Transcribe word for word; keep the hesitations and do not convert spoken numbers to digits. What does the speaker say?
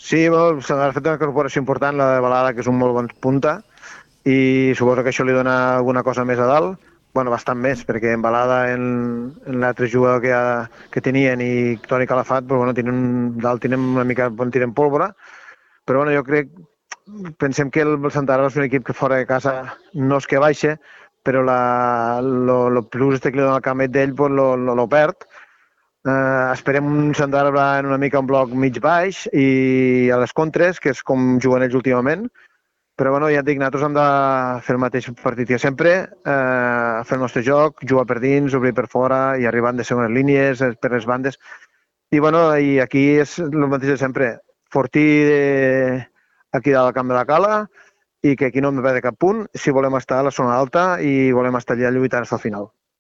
Sí, bueno, s'ha fet una incorporació important, la de Balada, que és un molt bon punta, i suposo que això li dona alguna cosa més a dalt, bueno, bastant més, perquè en Balada, en, en l'altre jugador que, ha, que tenien i Toni Calafat, però, bueno, tenen, dalt tenen una mica, bon, tenen pólvora, però bueno, jo crec, pensem que el Santa Àraba és un equip que fora de casa no és que baixa, però la, lo, lo plus este que li dona al camet d'ell pues, lo, lo, lo perd. Eh, esperem un Santa Àraba en una mica un bloc mig-baix i a les contres, que és com juguen ells últimament, però bueno, ja et dic, nosaltres hem de fer el mateix partit que sempre, eh, fer el nostre joc, jugar per dins, obrir per fora i arribant de segones línies, per les bandes. I bueno, i aquí és el mateix de sempre. Fortí de... aquí dalt al camp de la Cala i que aquí no hem de perdre cap punt si volem estar a la zona alta i volem estar allà lluitant fins al final.